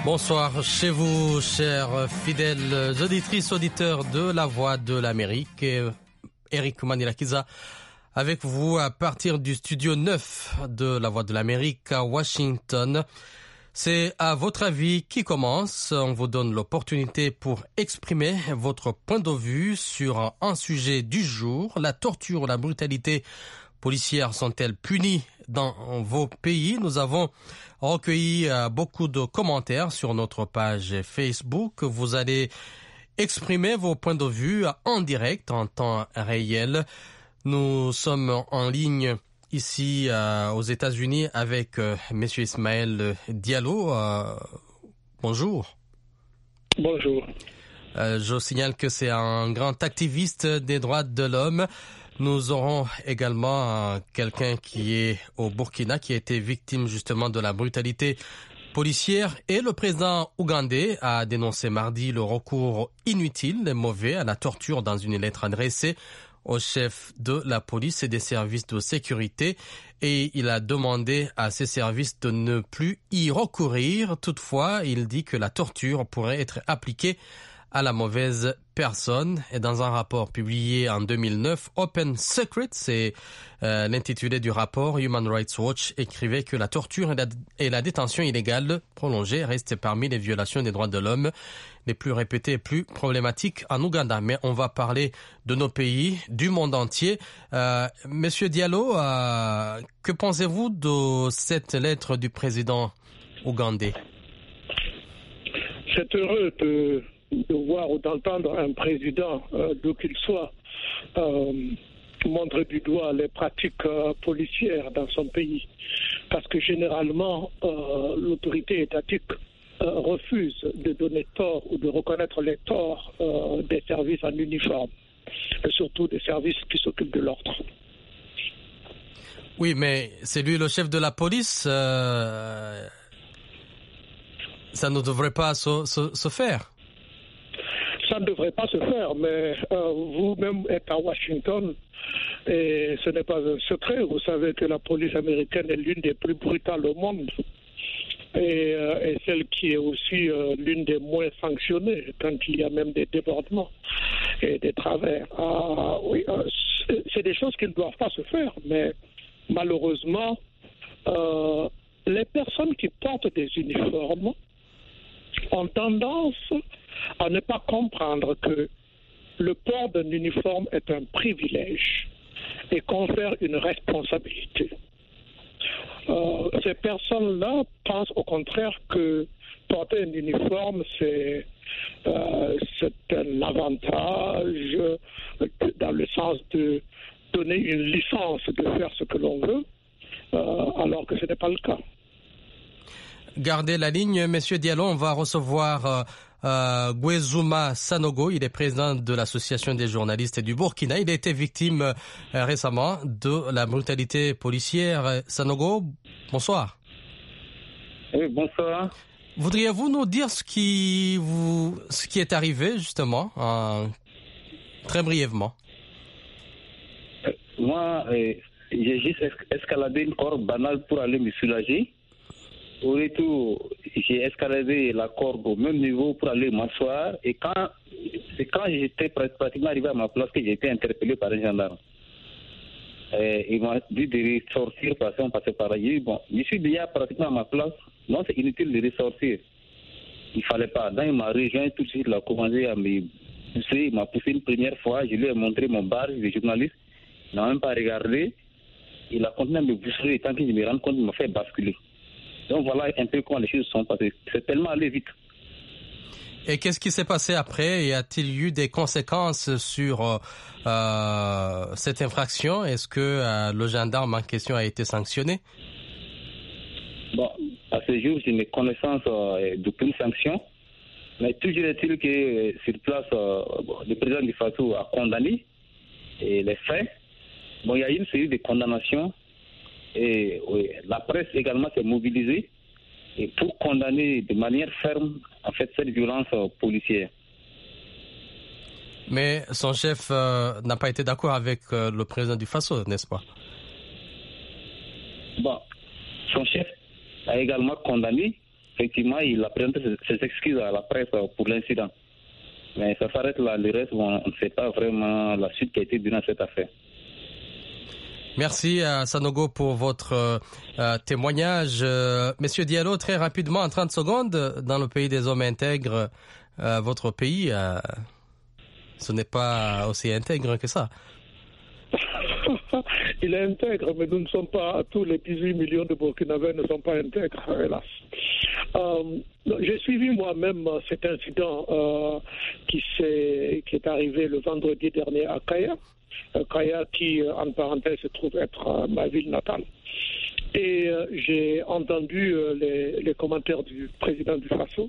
Bonsoir chez vous, chers fidèles auditrices, auditeurs de La Voix de l'Amérique. Eric Manilakiza avec vous à partir du studio 9 de La Voix de l'Amérique à Washington. C'est à votre avis qui commence. On vous donne l'opportunité pour exprimer votre point de vue sur un sujet du jour. La torture, la brutalité policière sont-elles punies dans vos pays? Nous avons recueilli beaucoup de commentaires sur notre page Facebook. Vous allez exprimer vos points de vue en direct, en temps réel. Nous sommes en ligne ici aux États-Unis avec Monsieur Ismaël Diallo. Bonjour. Bonjour. Je signale que c'est un grand activiste des droits de l'homme. Nous aurons également quelqu'un qui est au Burkina, qui a été victime justement de la brutalité policière. Et le président ougandais a dénoncé mardi le recours inutile et mauvais à la torture dans une lettre adressée au chef de la police et des services de sécurité. Et il a demandé à ces services de ne plus y recourir. Toutefois, il dit que la torture pourrait être appliquée à la mauvaise personne. Et dans un rapport publié en 2009, Open Secrets, c'est l'intitulé du rapport, Human Rights Watch écrivait que la torture et la détention illégale prolongée restent parmi les violations des droits de l'homme les plus répétées et plus problématiques en Ouganda. Mais on va parler de nos pays, du monde entier. Monsieur Diallo, que pensez-vous de cette lettre du président ougandais? C'est heureux de voir ou d'entendre un président, d'où qu'il soit, montrer du doigt les pratiques policières dans son pays. Parce que généralement, l'autorité étatique refuse de donner tort ou de reconnaître les torts des services en uniforme, et surtout des services qui s'occupent de l'ordre. Oui, mais c'est lui le chef de la police. Ça ne devrait pas se faire. Ça ne devrait pas se faire, mais vous-même êtes à Washington et ce n'est pas un secret. Vous savez que la police américaine est l'une des plus brutales au monde et celle qui est aussi l'une des moins sanctionnées quand il y a même des débordements et des travers. Oui, c'est des choses qui ne doivent pas se faire, mais malheureusement, les personnes qui portent des uniformes ont tendance à ne pas comprendre que le port d'un uniforme est un privilège et confère une responsabilité. Ces personnes-là pensent au contraire que porter un uniforme, c'est un avantage dans le sens de donner une licence de faire ce que l'on veut, alors que ce n'est pas le cas. Gardez la ligne, Monsieur Diallo, on va recevoir Gwezouma Sanogo, il est président de l'Association des journalistes du Burkina. Il a été victime récemment de la brutalité policière. Sanogo, bonsoir. Oui, bonsoir. Voudriez-vous nous dire ce qui est arrivé, justement, très brièvement? Moi, j'ai juste escaladé une corde banale pour aller me soulager. Au retour, j'ai escaladé la corde au même niveau pour aller m'asseoir. Et quand j'étais pratiquement arrivé à ma place que j'ai été interpellé par un gendarme. Il m'a dit de ressortir parce qu'on passait par là. J'ai dit, bon, je suis déjà pratiquement à ma place. Non, c'est inutile de ressortir. Il ne fallait pas. Donc, il m'a rejoint tout de suite. Il a commencé à me pousser. Il m'a poussé une première fois. Je lui ai montré mon badge de journaliste. Il n'a même pas regardé. Il a continué à me pousser. Et tant que je me rends compte, il m'a fait basculer. Donc voilà un peu comment les choses sont passées. C'est tellement allé vite. Et qu'est-ce qui s'est passé après? Y a-t-il eu des conséquences sur cette infraction? Est-ce que le gendarme en question a été sanctionné? Bon, à ce jour, j'ai mes connaissances d'aucune sanction. Mais toujours est-il que sur place, le président du Faso a condamné les faits. Bon, il y a eu une série de condamnations. Et oui, la presse également s'est mobilisée et pour condamner de manière ferme en fait cette violence policière. Mais son chef n'a pas été d'accord avec le président du Faso, n'est-ce pas? Bon, son chef a également condamné effectivement, il a présenté ses excuses à la presse pour l'incident. Mais ça s'arrête là. Le reste, on ne sait pas vraiment la suite qui a été donnée à cette affaire. Merci à Sanogo pour votre témoignage. Monsieur Diallo, très rapidement, en 30 secondes, dans le pays des hommes intègres, votre pays, ce n'est pas aussi intègre que ça. Il est intègre, mais nous ne sommes pas, tous les 18 millions de Burkinabés ne sont pas intègres, hélas. J'ai suivi moi-même cet incident qui est arrivé le vendredi dernier à Kaya. Kaya qui, en parenthèse, se trouve être ma ville natale. Et j'ai entendu les commentaires du président du Faso.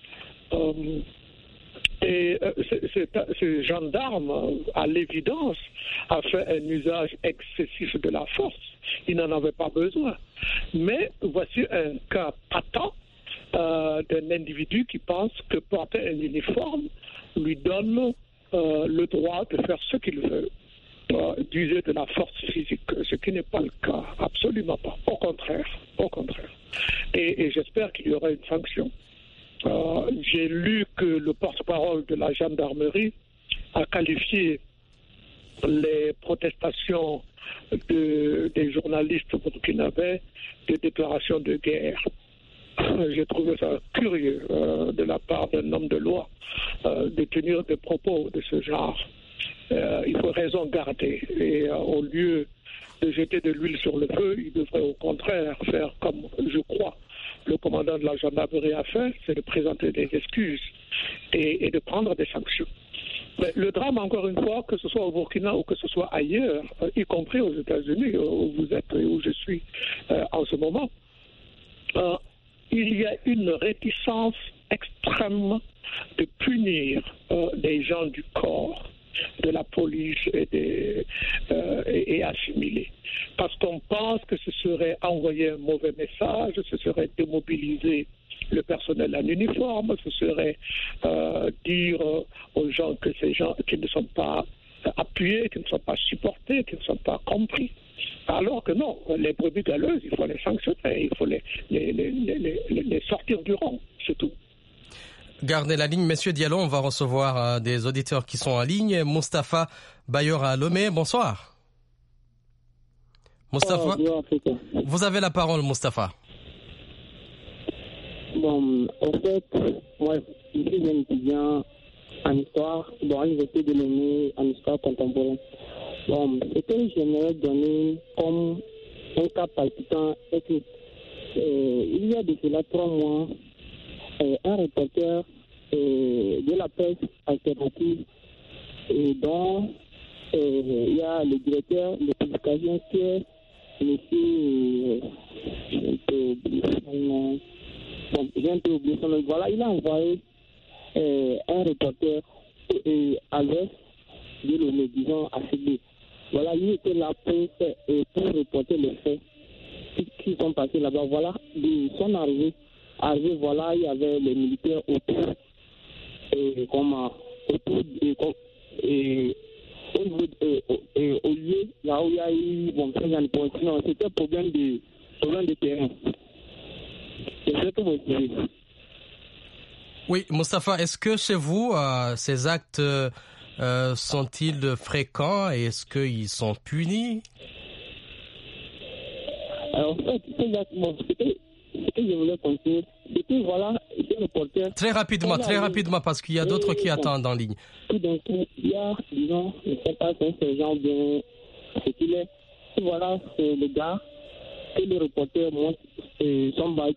Et ce gendarme, à l'évidence, a fait un usage excessif de la force. Il n'en avait pas besoin. Mais voici un cas patent d'un individu qui pense que porter un uniforme lui donne le droit de faire ce qu'il veut, d'user de la force physique, ce qui n'est pas le cas, absolument pas. Au contraire. Et j'espère qu'il y aura une sanction. J'ai lu que le porte-parole de la gendarmerie a qualifié les protestations des journalistes burkinabés de déclaration de guerre. J'ai trouvé ça curieux de la part d'un homme de loi de tenir des propos de ce genre. Il faut raison garder. Et au lieu de jeter de l'huile sur le feu, il devrait au contraire faire comme je crois le commandant de la gendarmerie a fait, c'est de présenter des excuses et de prendre des sanctions. Mais le drame, encore une fois, que ce soit au Burkina ou que ce soit ailleurs, y compris aux États-Unis, où vous êtes et où je suis en ce moment, il y a une réticence extrême de punir des gens du corps, de la police et assimilés. Parce qu'on pense que ce serait envoyer un mauvais message, ce serait démobiliser le personnel en uniforme, ce serait dire aux gens que ces gens qui ne sont pas appuyés, qui ne sont pas supportés, qui ne sont pas compris. Alors que non, les brebis galeuses, il faut les sanctionner, il faut les sortir du rang, c'est tout. Gardez la ligne, messieurs Diallo, on va recevoir des auditeurs qui sont en ligne. Moustapha Bayora Lomé, bonsoir. Moustapha, vous avez la parole, Moustapha. Bon, en fait, moi, je suis un étudiant en histoire, à l'Université de Lomé, en histoire contemporaine. Bon, ce que j'aimerais donner comme un cas palpitant est que il y a de cela 3 mois, un reporter de la presse alternative dont il y a le directeur de publication qui est monsieur j'ai un peu oublié son nom. Voilà, il a envoyé un reporter à l'ouest de Lomé, disons à Sydney. Voilà, il était là pour reporter les faits qui sont passés là-bas. Voilà, ils sont arrivés, voilà, il y avait les militaires autour, au lieu, là où il y a eu, non, c'était problème de terrain. C'est ce que vous dites. Oui, Moustapha, est-ce que chez vous, ces actes sont-ils fréquents et est-ce qu'ils sont punis? Alors, en fait, ces actes, ce que je voulais continuer, c'était, voilà, ce reporter... Très rapidement, parce qu'il y a d'autres qui attendent en ligne. Tout d'un coup, il y a, disons, je ne sais pas si c'est un sergent bien ce qu'il est. Et voilà, c'est le gars que le reporter montre son badge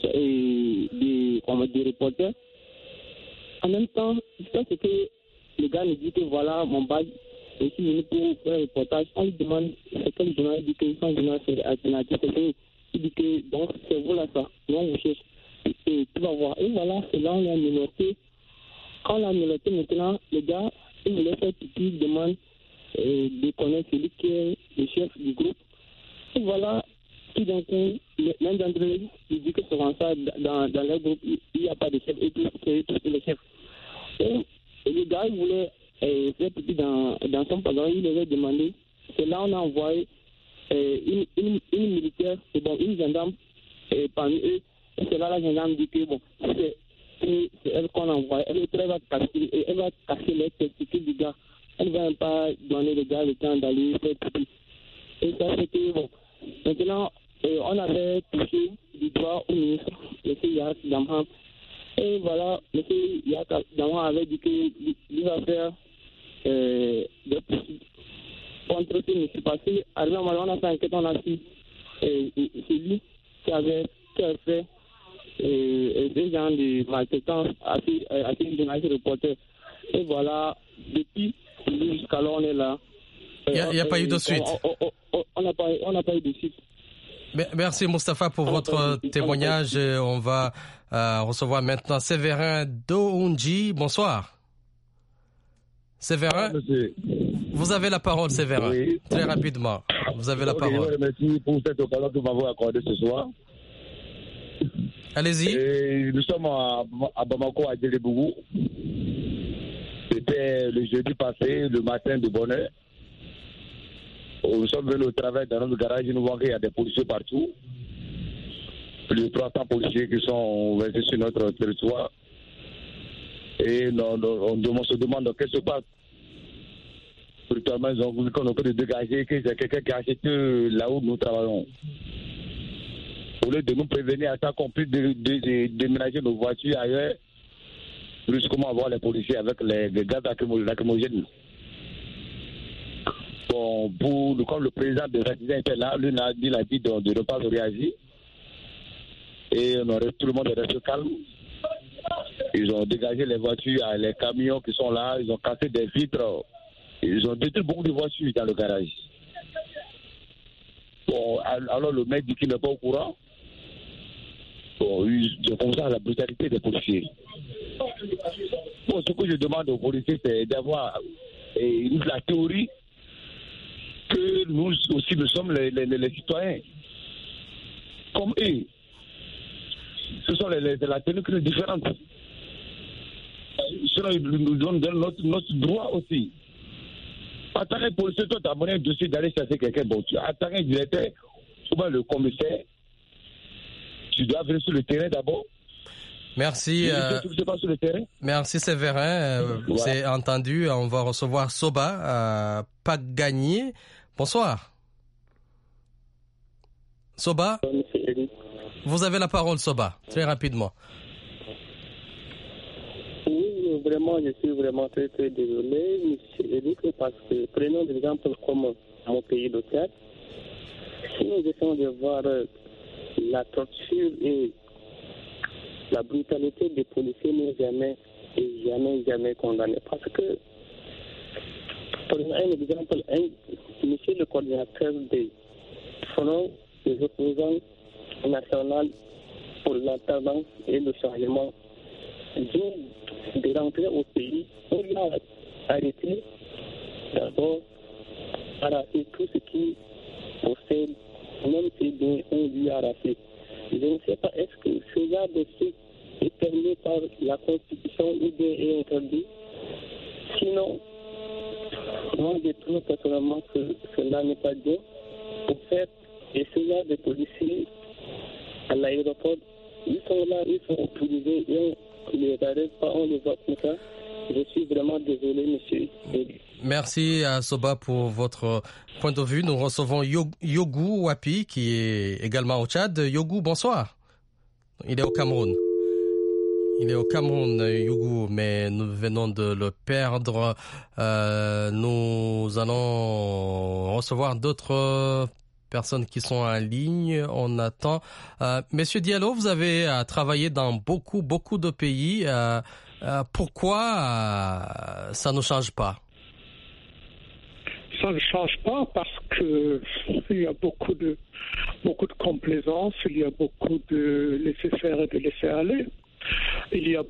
des reporters. En même temps, c'est que le gars nous dit que voilà, mon badge, je suis venu pour faire un reportage. On lui demande, c'est que le journaliste dit que son journal c'est alternatif. Il dit que donc c'est vous là ça. Non, je cherche. Et tu vas voir. Et voilà, c'est là où on a numéroté. Quand on a numéroté maintenant, le gars, il voulait faire pipi, il demande de connaître celui qui est le chef du groupe. Et voilà, tout d'un coup, l'un d'entre eux, il dit que c'est comme ça, dans leur groupe, il n'y a pas de chef, et puis c'est tous les chefs. Et le gars, il voulait faire pipi dans son pantalon, il avait demandé. C'est là on a envoyé une militaire, une gendarme parmi eux, Et c'est là la gendarme dit que bon, c'est elle qu'on envoie, elle va casser les testicules du gars. Elle ne va même pas donner le gars le temps d'aller faire pipi. Et ça, c'était bon. Maintenant, on avait touché du doigt au ministre, M. Yahya Damham. Et voilà, M. Yahya Damham avait dit qu'il va faire des poursuites contre ce monsieur. Parce qu'arrivé on a fait enquête, on a su c'est lui qui avait fait des gens de maltraitance à ces journalistes reporters. Et voilà, depuis jusqu'alors on est là. Il n'y a pas eu de suite. On n'a pas eu de suite. Merci Moustapha pour votre témoignage. On va recevoir maintenant Séverin Dounji. Bonsoir. Séverin, vous avez la parole, Séverin. Oui. Très rapidement, vous avez la parole. Merci pour cette occasion que vous m'avez accordée ce soir. Allez-y. Nous sommes à Bamako, à Djelebougou. C'était le jeudi passé, le matin de bonne heure. Nous sommes venus au travail dans notre garage. Nous voyons qu'il y a des policiers partout. Plus de 300 policiers qui sont versés sur notre territoire. Et on se demande qu'est-ce qui se passe. Brutalement, ils ont voulu qu'on ait de dégager, que c'est quelqu'un qui a acheté là où nous travaillons. Au lieu de nous prévenir à temps qu'on puisse déménager nos voitures ailleurs, jusqu'à avoir les policiers avec les gaz lacrymogènes. Bon, comme le président de Ratizan était là, lui a dit de ne pas réagir. Et tout le monde est resté calme. Ils ont dégagé les voitures, les camions qui sont là, ils ont cassé des vitres, ils ont détruit beaucoup de voitures dans le garage. Bon, alors le mec dit qu'il n'est pas au courant. Bon, ils ont ça la brutalité des policiers. Bon, ce que je demande aux policiers, c'est d'avoir la théorie que nous aussi, nous sommes les citoyens. Comme eux. Ce sont la tenue qui est différente. Sinon, ils nous donnent notre droit aussi. En tant que policier, toi, tu as monnaie un dossier d'aller chercher quelqu'un. Bon, en tant que directeur, souvent le commissaire, tu dois venir sur le terrain d'abord. Merci. Merci Séverin. C'est entendu. On va recevoir Soba Pagagné. Bonsoir. Soba, vous avez la parole, Soba, très rapidement. Oui, vraiment, je suis vraiment très très désolé, monsieur Eric, parce que prenons des exemples comme mon pays, le Tchad. Si nous essayons de voir la torture et la brutalité des policiers, n'est jamais condamnée. Parce que, prenons un exemple, monsieur le coordinateur des Front des opposants nationaux pour l'alternance et le changement vient de rentrer au pays. On l'a arrêté d'abord, arracher tout ce qui possède, même si bien on lui a arraché. Je ne sais pas, est-ce que ce genre de truc est permis par la Constitution ou bien est interdit? Sinon, moi je trouve personnellement que cela n'est pas bien. Pour faire et ce genre de policiers à l'aéroport, ils sont là, ils sont autorisés et on ne les arrête pas, on les voit comme ça. Je suis vraiment désolé, monsieur. Merci à Soba pour votre point de vue. Nous recevons Yogou Wapi qui est également au Tchad. Yogou, bonsoir. Il est au Cameroun. Yogou, mais nous venons de le perdre. Nous allons recevoir d'autres personnes qui sont en ligne. On attend. Monsieur Diallo, vous avez travaillé dans beaucoup de pays. Pourquoi ça ne change pas? Ça ne change pas parce que il y a beaucoup de complaisance, il y a beaucoup de laisser faire et de laisser aller. Il y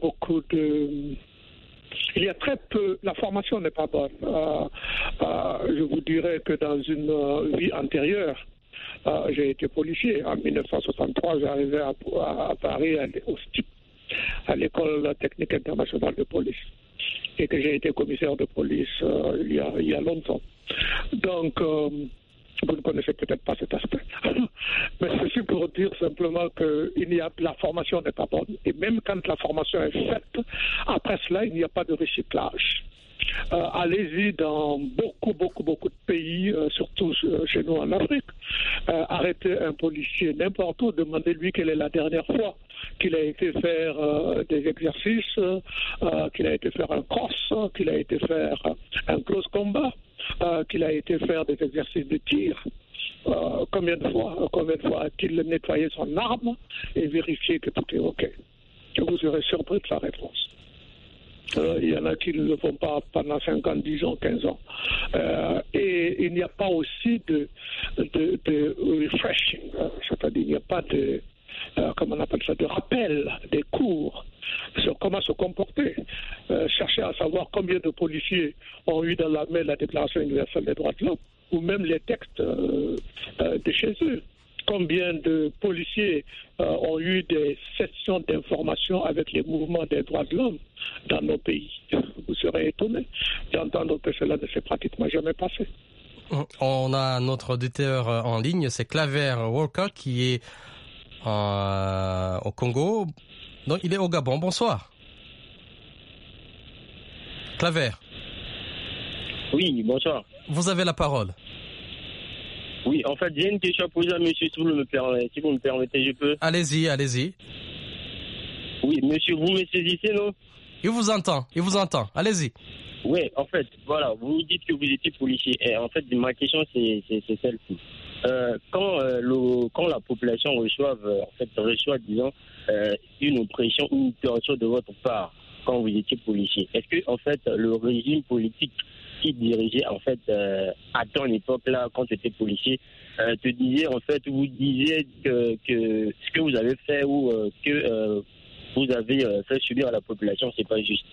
a très peu, la formation n'est pas bonne. Je vous dirais que dans une vie antérieure, j'ai été policier. En 1963, j'arrivais à Paris, au STIP, à l'école technique internationale de police, et que j'ai été commissaire de police il y a longtemps. Donc, Vous ne connaissez peut-être pas cet aspect. Mais ceci pour dire simplement que la formation n'est pas bonne. Et même quand la formation est faite, après cela, il n'y a pas de recyclage. Allez-y dans beaucoup de pays, surtout chez nous en Afrique. Arrêtez un policier n'importe où, demandez-lui quelle est la dernière fois qu'il a été faire des exercices, qu'il a été faire un cross, qu'il a été faire un close combat, qu'il a été faire des exercices de tir. Combien de fois a-t-il nettoyé son arme et vérifié que tout est OK? Vous serez surpris de sa réponse. Il y en a qui ne le font pas pendant 5 ans, 10 ans, 15 ans. Et il n'y a pas aussi de refreshing, c'est-à-dire il n'y a pas de, comment on appelle ça, de rappel des cours sur comment se comporter. Chercher à savoir combien de policiers ont eu dans la main la Déclaration universelle des droits de l'homme, ou même les textes de chez eux. Combien de policiers ont eu des sessions d'information avec les mouvements des droits de l'homme dans nos pays? Vous serez étonné d'entendre que cela ne s'est pratiquement jamais passé. On a notre auditeur en ligne, c'est Claver Walker qui est au Congo. Non, il est au Gabon. Bonsoir. Claver. Oui, bonsoir. Vous avez la parole. Oui, en fait, j'ai une question à poser à monsieur, si vous me permettez, je peux. Allez-y. Oui, monsieur, vous me saisissez, non? Il vous entend. Allez-y. Oui, en fait, voilà, vous dites que vous étiez policier. Et en fait, ma question, c'est celle-ci. Quand la population reçoit, disons, une oppression ou une torture de votre part, quand vous étiez policier, est-ce que, en fait, le régime politique qui dirigeait, en fait, à ton époque-là, quand tu étais policier, te disait, en fait, vous disiez que ce que vous avez fait ou que vous avez fait subir à la population, c'est pas juste?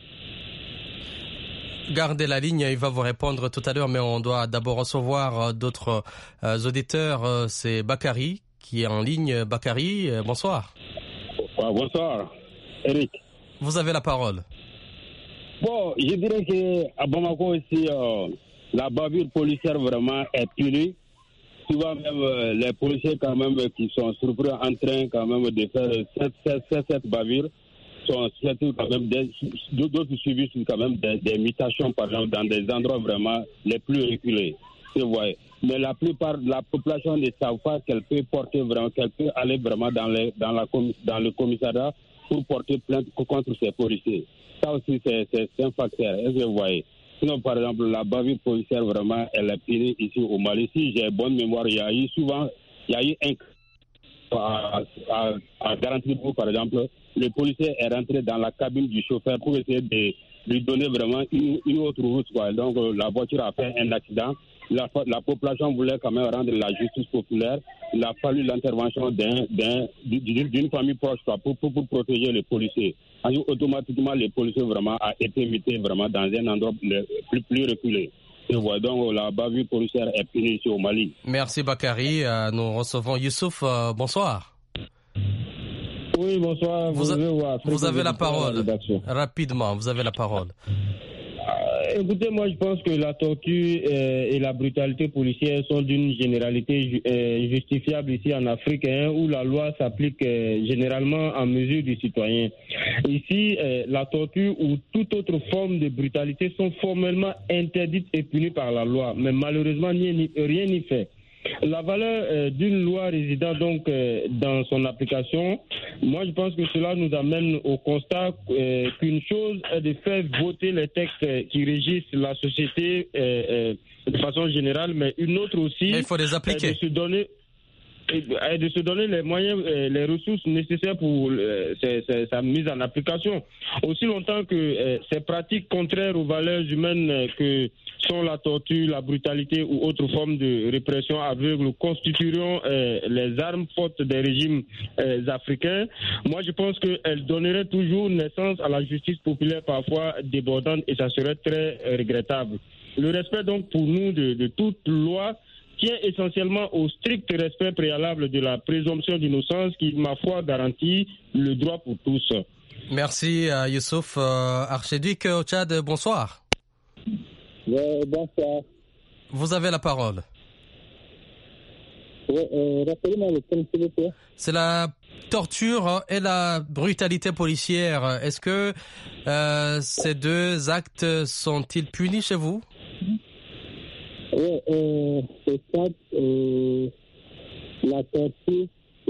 Gardez la ligne, il va vous répondre tout à l'heure, mais on doit d'abord recevoir d'autres auditeurs. C'est Bakary qui est en ligne. Bakary, bonsoir. Bonsoir, Eric. Vous avez la parole. Bon, je dirais qu'à Bamako aussi, la bavure policière vraiment est punie. Souvent même les policiers quand même qui sont surpris en train quand même de faire cette bavure sont quand même d'autres subissent quand même des mutations par exemple dans des endroits vraiment les plus reculés. Vous voyez. Mais la plupart de la population ne savent pas qu'elle peut aller vraiment dans le commissariat pour porter plainte contre ces policiers. Ça aussi, c'est un facteur. Est-ce que vous voyez? Sinon, par exemple, la bavure policière, vraiment, elle est punie ici au Mali. Si j'ai bonne mémoire, il y a eu à garantir, par exemple, le policier est rentré dans la cabine du chauffeur pour essayer de lui donner vraiment une autre route, quoi. Donc, la voiture a fait un accident. La population voulait quand même rendre la justice populaire. Il a fallu l'intervention d'une famille proche, quoi, pour protéger les policiers. Automatiquement, les policiers vraiment a été mis vraiment dans un endroit plus reculé. Donc, la bavure policière est punie ici au Mali. Merci Bakary. Nous recevons Youssouf. Bonsoir. Oui, bonsoir. Vous avez la parole. Rapidement, vous avez la parole. Écoutez, moi je pense que la torture et la brutalité policière sont d'une généralité justifiable ici en Afrique, où la loi s'applique généralement en mesure du citoyen. Ici, la torture ou toute autre forme de brutalité sont formellement interdites et punies par la loi, mais malheureusement rien n'y fait. La valeur d'une loi résidant donc dans son application, moi je pense que cela nous amène au constat qu'une chose est de faire voter les textes qui régissent la société de façon générale, mais une autre aussi, il faut les appliquer. Est de se donner les moyens, les ressources nécessaires pour sa mise en application. Aussi longtemps que ces pratiques contraires aux valeurs humaines que sont la torture, la brutalité ou autres formes de répression aveugle constitueront les armes fortes des régimes africains, moi je pense qu'elles donneraient toujours naissance à la justice populaire parfois débordante et ça serait très regrettable. Le respect donc pour nous de toute loi tient essentiellement au strict respect préalable de la présomption d'innocence qui, ma foi, garantit le droit pour tous. Merci Youssouf. Archiduc au Tchad, bonsoir. Bonsoir. Vous avez la parole. Rappelez-moi le thème, s'il vous plaît. C'est la torture et la brutalité policière. Est-ce que ces deux actes sont-ils punis chez vous? Oui, c'est ça, la torture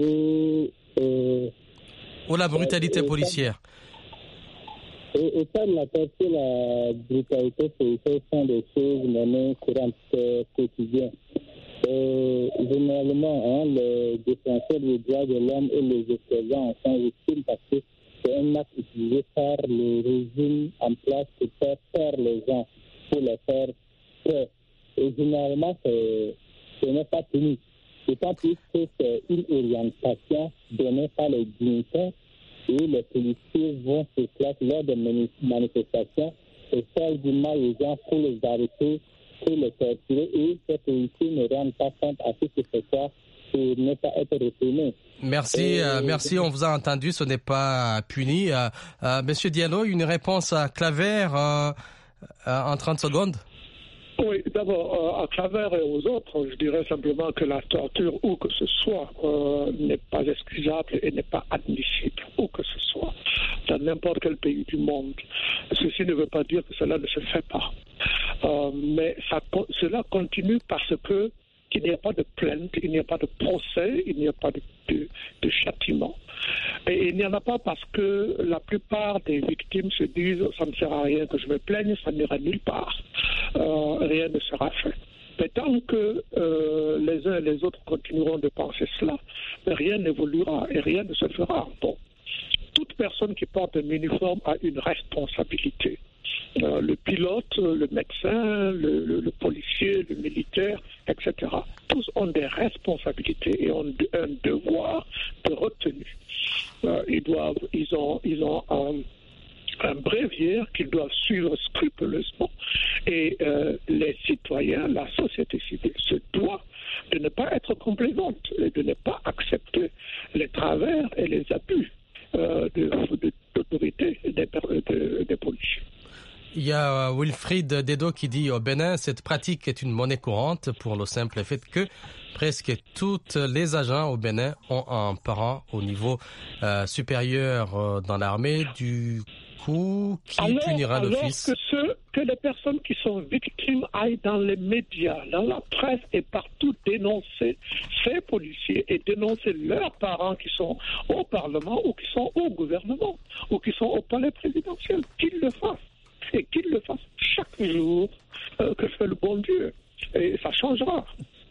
Ou la brutalité policière? Et par la torture, la brutalité policière sont des choses menées courantes quotidiennes. Généralement, les défenseurs des droits de l'homme et les opposants sont victimes parce que c'est un acte utilisé par le régime en place pour faire taire les gens, pour les faire taire. Et généralement, ce n'est pas puni. D'autant plus que c'est une orientation donnée par les dignitaires et les policiers vont sur place lors des manifestations et faire du mal aux gens pour les arrêter, pour les torturer, et ces policiers ne rendent pas compte à ce que c'est ça pour ne pas être réprimés. Merci, on vous a entendu, ce n'est pas puni. Monsieur Diallo, une réponse à Claver en 30 secondes? Oui, d'abord, à Claver et aux autres, je dirais simplement que la torture, où que ce soit, n'est pas excusable et n'est pas admissible, où que ce soit, dans n'importe quel pays du monde. Ceci ne veut pas dire que cela ne se fait pas. Mais cela continue parce que qu'il n'y a pas de plainte, il n'y a pas de procès, il n'y a pas de châtiment. Et il n'y en a pas parce que la plupart des victimes se disent « ça ne sert à rien que je me plaigne, ça n'ira nulle part, rien ne sera fait ». Mais tant que les uns et les autres continueront de penser cela, rien n'évoluera et rien ne se fera. Bon. Toute personne qui porte un uniforme a une responsabilité. Le pilote, le médecin, le policier, le militaire, etc. Tous ont des responsabilités et ont un devoir de retenue. Ils ont un bréviaire qu'ils doivent suivre scrupuleusement. Et les citoyens, la société civile se doit de ne pas être complaisante et de ne pas accepter les travers et les abus d'autorité des policiers. Il y a Wilfried Dedo qui dit au Bénin, cette pratique est une monnaie courante pour le simple fait que presque tous les agents au Bénin ont un parent au niveau supérieur dans l'armée, du coup, qui punira le fils. Que les personnes qui sont victimes aillent dans les médias, dans la presse et partout dénoncer ces policiers et dénoncer leurs parents qui sont au Parlement ou qui sont au gouvernement ou qui sont au palais présidentiel, qu'ils le fassent. Et qu'il le fasse chaque jour que fait le bon Dieu. Et ça changera.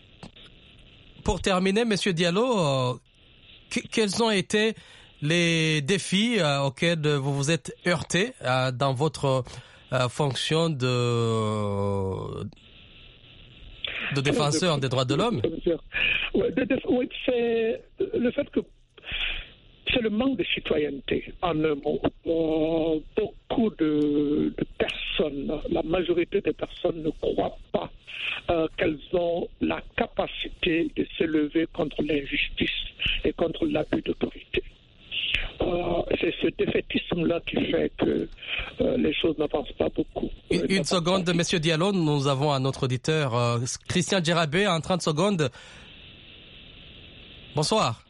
Pour terminer, M. Diallo, quels ont été les défis auxquels vous vous êtes heurté dans votre fonction de défenseur des droits de l'homme? Oui, c'est le fait que c'est le manque de citoyenneté, en un mot. Beaucoup de personnes, la majorité des personnes ne croient pas qu'elles ont la capacité de s'élever contre l'injustice et contre l'abus d'autorité. C'est ce défaitisme-là qui fait que les choses n'avancent pas beaucoup. Une seconde, M. Diallo, nous avons un autre auditeur, Christian Djerabé, en 30 secondes. Bonsoir.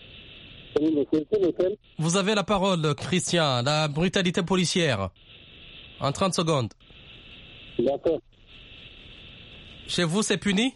Vous avez la parole, Christian. La brutalité policière. En 30 secondes. D'accord. Chez vous, c'est puni?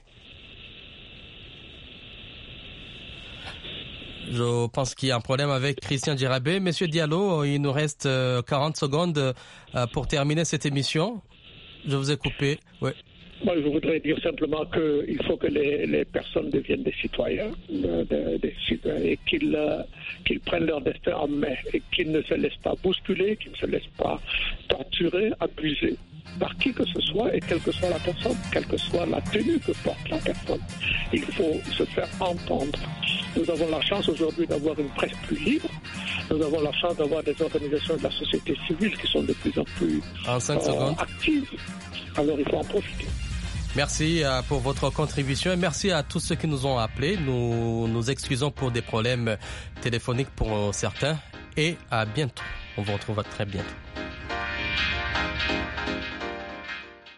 Je pense qu'il y a un problème avec Christian Djerabé. Monsieur Diallo, il nous reste 40 secondes pour terminer cette émission. Je vous ai coupé. Oui. Moi, je voudrais dire simplement qu'il faut que les personnes deviennent des citoyens, et qu'ils prennent leur destin en main et qu'ils ne se laissent pas bousculer, qu'ils ne se laissent pas torturer, abuser par qui que ce soit et quelle que soit la personne, quelle que soit la tenue que porte la personne. Il faut se faire entendre. Nous avons la chance aujourd'hui d'avoir une presse plus libre. Nous avons la chance d'avoir des organisations de la société civile qui sont de plus en plus actives. Alors il faut en profiter. Merci pour votre contribution et merci à tous ceux qui nous ont appelés. Nous nous excusons pour des problèmes téléphoniques pour certains et à bientôt. On vous retrouve très bientôt.